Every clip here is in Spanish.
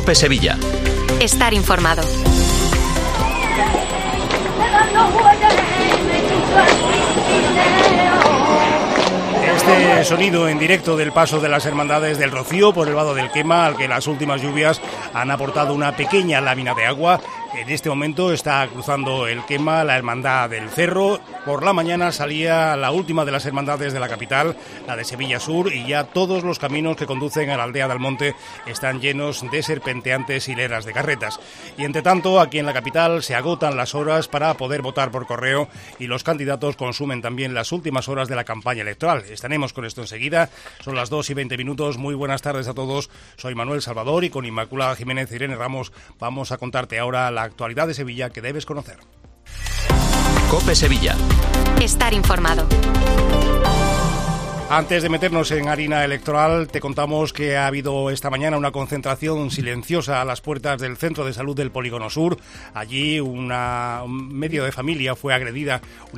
COPE Sevilla. Estar informado. Este sonido en directo del paso de las Hermandades del Rocío por el vado del Quema, al que las últimas lluvias han aportado una pequeña lámina de agua. En este momento está cruzando el Quema la Hermandad del Cerro. Por la mañana salía la última de las hermandades de la capital, la de Sevilla Sur, y ya todos los caminos que conducen a la aldea del Monte están llenos de serpenteantes hileras de carretas. Y entre tanto, aquí en la capital se agotan las horas para poder votar por correo y los candidatos consumen también las últimas horas de la campaña electoral. Estaremos con esto enseguida. Son las 2:20. Muy buenas tardes a todos. Soy Manuel Salvador y con Inmaculada Jiménez e Irene Ramos vamos a contarte ahora la actualidad de Sevilla que debes conocer. COPE Sevilla. Estar informado. Antes de meternos en harina electoral, te contamos que ha habido esta mañana una concentración silenciosa a las puertas del Centro de Salud del Polígono Sur. Allí un médico de familia fue agredida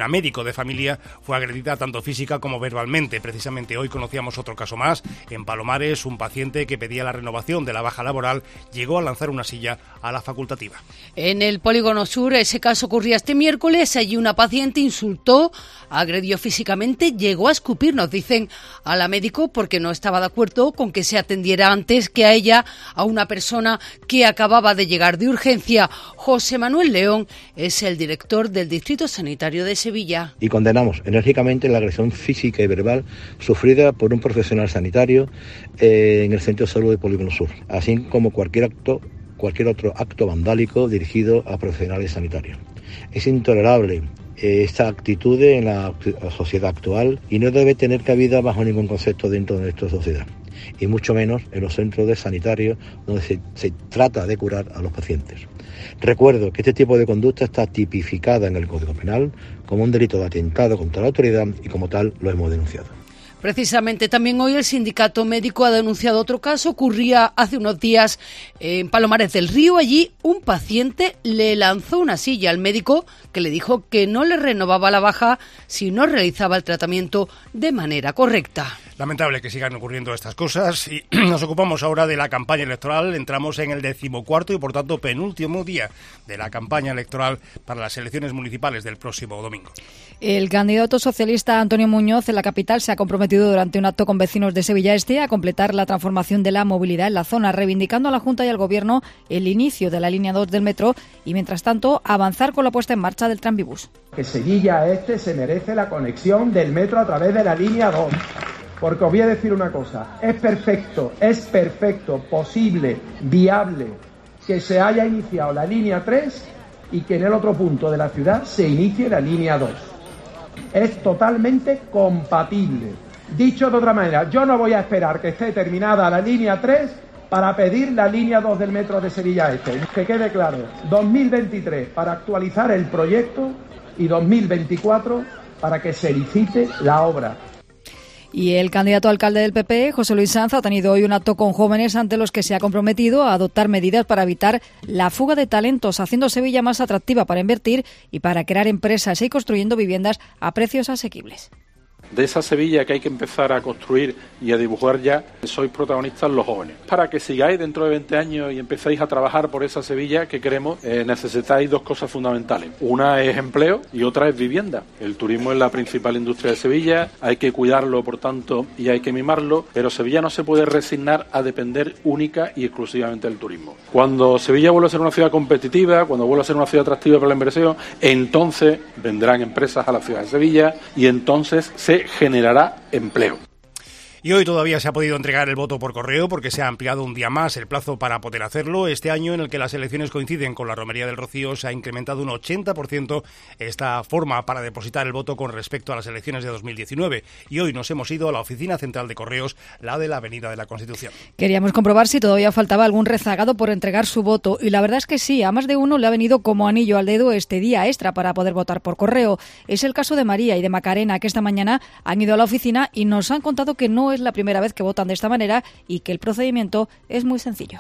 tanto física como verbalmente. Precisamente hoy conocíamos otro caso más. En Palomares, un paciente que pedía la renovación de la baja laboral llegó a lanzar una silla a la facultativa. En el Polígono Sur, ese caso ocurría este miércoles. Allí una paciente insultó, agredió físicamente, llegó a escupir, nos dicen a la médico, porque no estaba de acuerdo con que se atendiera antes que a ella, a una persona que acababa de llegar de urgencia. José Manuel León es el director del Distrito Sanitario de Sevilla. Y condenamos enérgicamente la agresión física y verbal sufrida por un profesional sanitario en el Centro de Salud del Polígono Sur, así como cualquier otro acto vandálico dirigido a profesionales sanitarios. Es intolerable esta actitud en la sociedad actual y no debe tener cabida bajo ningún concepto dentro de nuestra sociedad, y mucho menos en los centros de sanitarios donde se trata de curar a los pacientes. Recuerdo que este tipo de conducta está tipificada en el Código Penal como un delito de atentado contra la autoridad y como tal lo hemos denunciado. Precisamente también hoy el sindicato médico ha denunciado otro caso. Ocurría hace unos días en Palomares del Río. Allí un paciente le lanzó una silla al médico, que le dijo que no le renovaba la baja si no realizaba el tratamiento de manera correcta. Lamentable que sigan ocurriendo estas cosas y nos ocupamos ahora de la campaña electoral. Entramos en el 14º y por tanto penúltimo día de la campaña electoral para las elecciones municipales del próximo domingo. El candidato socialista Antonio Muñoz en la capital se ha comprometido durante un acto con vecinos de Sevilla Este a completar la transformación de la movilidad en la zona, reivindicando a la Junta y al Gobierno el inicio de la línea 2 del metro y, mientras tanto, avanzar con la puesta en marcha del tranvibús. Que Sevilla Este se merece la conexión del metro a través de la línea 2. Porque os voy a decir una cosa, es perfecto, posible, viable, que se haya iniciado la línea 3 y que en el otro punto de la ciudad se inicie la línea 2. Es totalmente compatible. Dicho de otra manera, yo no voy a esperar que esté terminada la línea 3 para pedir la línea 2 del metro de Sevilla Este. Que quede claro, 2023 para actualizar el proyecto y 2024 para que se licite la obra. Y el candidato a alcalde del PP, José Luis Sanz, ha tenido hoy un acto con jóvenes ante los que se ha comprometido a adoptar medidas para evitar la fuga de talentos, haciendo Sevilla más atractiva para invertir y para crear empresas y construyendo viviendas a precios asequibles. De esa Sevilla que hay que empezar a construir y a dibujar ya, sois protagonistas los jóvenes. Para que sigáis dentro de 20 años y empecéis a trabajar por esa Sevilla que queremos, necesitáis dos cosas fundamentales. Una es empleo y otra es vivienda. El turismo es la principal industria de Sevilla, hay que cuidarlo, por tanto, y hay que mimarlo, pero Sevilla no se puede resignar a depender única y exclusivamente del turismo. Cuando Sevilla vuelva a ser una ciudad competitiva, cuando vuelva a ser una ciudad atractiva para la inversión, entonces vendrán empresas a la ciudad de Sevilla y entonces se generará empleo. Y hoy todavía se ha podido entregar el voto por correo porque se ha ampliado un día más el plazo para poder hacerlo. Este año, en el que las elecciones coinciden con la Romería del Rocío, se ha incrementado un 80% esta forma para depositar el voto con respecto a las elecciones de 2019. Y hoy nos hemos ido a la oficina central de correos, la de la Avenida de la Constitución. Queríamos comprobar si todavía faltaba algún rezagado por entregar su voto. Y la verdad es que sí, a más de uno le ha venido como anillo al dedo este día extra para poder votar por correo. Es el caso de María y de Macarena, que esta mañana han ido a la oficina y nos han contado que no es la primera vez que votan de esta manera y que el procedimiento es muy sencillo.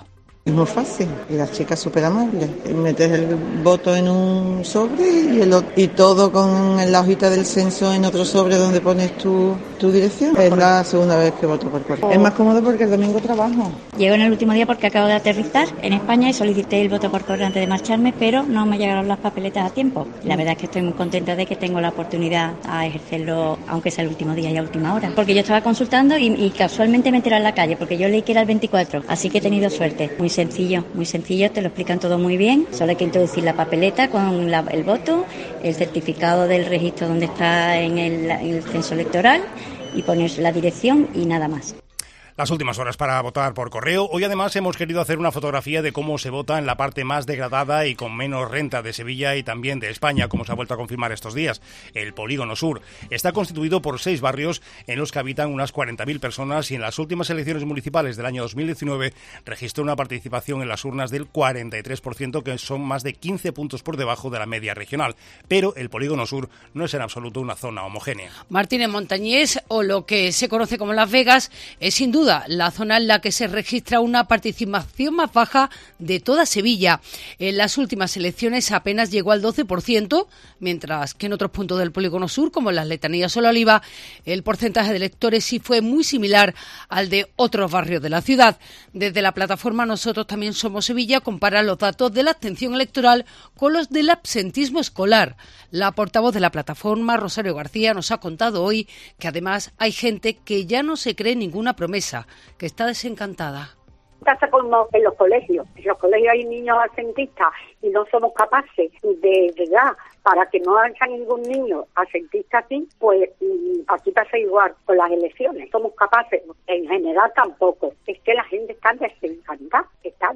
Es muy fácil, y las chicas súper amables. Metes el voto en un sobre y todo con la hojita del censo en otro sobre donde pones tu dirección. Es la segunda vez que voto por correo. Es más cómodo porque el domingo trabajo. Llego en el último día porque acabo de aterrizar en España y solicité el voto por correo antes de marcharme, pero no me llegaron las papeletas a tiempo. La verdad es que estoy muy contenta de que tengo la oportunidad a ejercerlo, aunque sea el último día y a última hora. Porque yo estaba consultando y casualmente me enteré en la calle, porque yo leí que era el 24, así que he tenido suerte. Muy sencillo, te lo explican todo muy bien. Solo hay que introducir la papeleta con el voto, el certificado del registro donde está en el censo electoral y pones la dirección y nada más. Las últimas horas para votar por correo. Hoy además hemos querido hacer una fotografía de cómo se vota en la parte más degradada y con menos renta de Sevilla y también de España, como se ha vuelto a confirmar estos días. El Polígono Sur está constituido por 6 barrios en los que habitan unas 40.000 personas y en las últimas elecciones municipales del año 2019 registró una participación en las urnas del 43%, que son más de 15 puntos por debajo de la media regional. Pero el Polígono Sur no es en absoluto una zona homogénea. Martínez Montañés, o lo que se conoce como Las Vegas, es sin duda la zona en la que se registra una participación más baja de toda Sevilla. En las últimas elecciones apenas llegó al 12%, mientras que en otros puntos del Polígono Sur, como en las Letanías o La Oliva, el porcentaje de electores sí fue muy similar al de otros barrios de la ciudad. Desde la plataforma Nosotros También Somos Sevilla compara los datos de la abstención electoral con los del absentismo escolar. La portavoz de la plataforma, Rosario García, nos ha contado hoy que además hay gente que ya no se cree ninguna promesa, que está desencantada. Pasa como en los colegios. En los colegios hay niños absentistas y no somos capaces de llegar para que no haya ningún niño asentista aquí, pues aquí pasa igual con las elecciones. Somos capaces, en general tampoco. Es que la gente está desencantada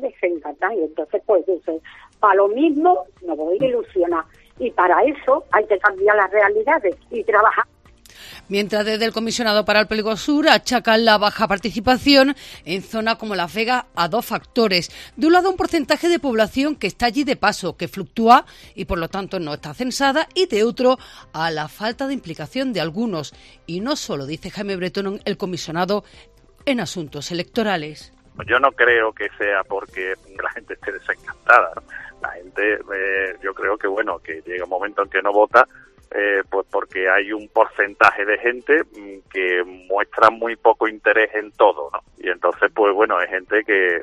y entonces pues para lo mismo me voy a ilusionar y para eso hay que cambiar las realidades y trabajar. Mientras desde el Comisionado para el Polígono Sur achacan la baja participación en zonas como Las Vegas a 2 factores. De un lado, un porcentaje de población que está allí de paso, que fluctúa y por lo tanto no está censada, y de otro, a la falta de implicación de algunos. Y no solo, dice Jaime Bretón, el comisionado en asuntos electorales. Yo no creo que sea porque la gente esté desencantada, ¿no? La gente, yo creo que que llega un momento en que no vota, pues porque hay un porcentaje de gente que muestra muy poco interés en todo, ¿no? Y entonces pues hay gente que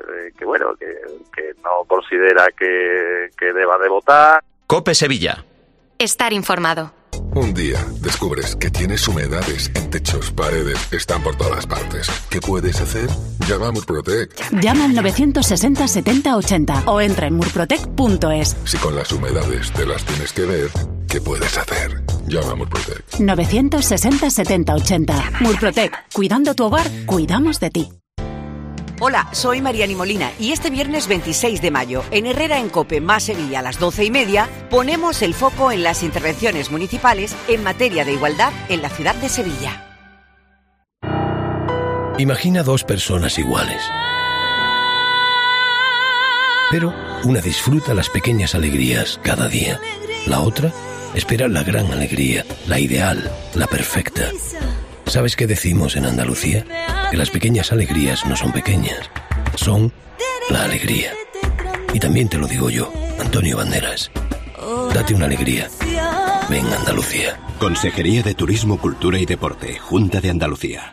no considera que deba de votar. COPE Sevilla. Estar informado. Un día descubres que tienes humedades en techos, paredes, están por todas partes. ¿Qué puedes hacer? Llama a Murprotec. Llama al 960 70 80 o entra en murprotec.es. Si con las humedades te las tienes que ver, ¿qué puedes hacer? Llama a Murprotec. 960 70 80. Murprotec. Cuidando tu hogar, cuidamos de ti. Hola, soy Mariani Molina y este viernes 26 de mayo, en Herrera en COPE más Sevilla a las 12:30, ponemos el foco en las intervenciones municipales en materia de igualdad en la ciudad de Sevilla. Imagina 2 personas iguales. Pero una disfruta las pequeñas alegrías cada día. La otra espera la gran alegría, la ideal, la perfecta. ¿Sabes qué decimos en Andalucía? Que las pequeñas alegrías no son pequeñas, son la alegría. Y también te lo digo yo, Antonio Banderas. Date una alegría. Ven Andalucía. Consejería de Turismo, Cultura y Deporte, Junta de Andalucía.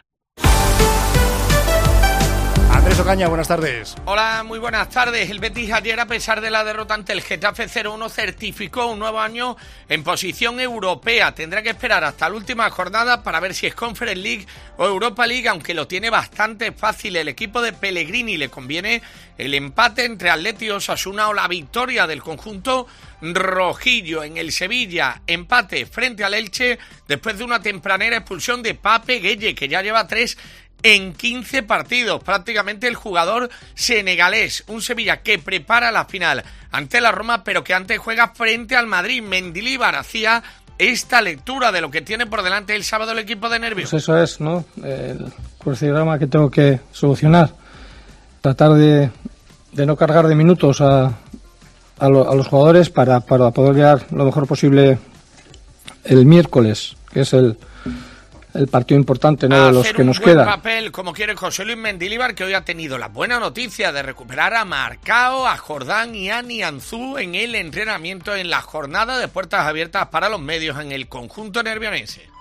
Andrés Ocaña, buenas tardes. Hola, muy buenas tardes. El Betis ayer, a pesar de la derrota ante el Getafe 0-1, certificó un nuevo año en posición europea. Tendrá que esperar hasta la última jornada para ver si es Conference League o Europa League, aunque lo tiene bastante fácil. El equipo de Pellegrini le conviene el empate entre Atleti y Osasuna o la victoria del conjunto rojillo. En el Sevilla, empate frente al Elche después de una tempranera expulsión de Pape Gueye, que ya lleva 3 en 15 partidos, prácticamente el jugador senegalés. Un Sevilla que prepara la final ante la Roma, pero que antes juega frente al Madrid. Mendilibar hacía esta lectura de lo que tiene por delante el sábado el equipo de Nervión. Pues eso es, ¿no? El crucigrama que tengo que solucionar. Tratar de no cargar de minutos a los jugadores para poder llegar lo mejor posible el miércoles, que es el el partido importante, ¿no?, de los que nos quedan. Papel, como quiere José Luis Mendilibar, que hoy ha tenido la buena noticia de recuperar a Marcao, a Jordán y a Nianzú en el entrenamiento en la jornada de puertas abiertas para los medios en el conjunto nervionense.